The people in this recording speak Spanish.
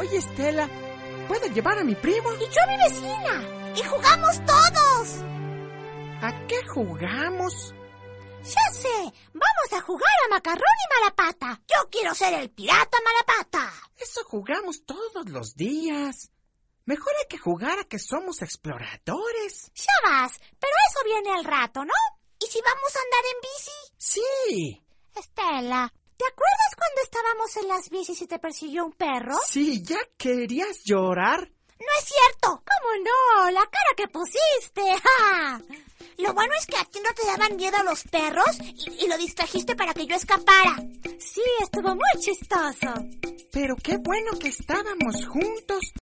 Oye, Estela, ¿puedo llevar a mi primo? Y yo a mi vecina. Y jugamos todos. ¿A qué jugamos? Ya sé, vamos a jugar a macarrón y malapata. Yo quiero ser el pirata malapata. Eso jugamos todos los días. Mejor hay que jugar a que somos exploradores. Ya vas, pero eso viene al rato, ¿no? ¿Y si vamos a andar en bici? Sí. Estela, ¿te acuerdas cuando estábamos en las bicis y te persiguió un perro? Sí, ¿ya querías llorar? No es cierto. ¿Cómo no? La cara que pusiste. ¡Ja! Lo bueno es que a ti no te daban miedo los perros y lo distrajiste para que yo escapara. Sí, estuvo muy chistoso. Pero qué bueno que estábamos juntos.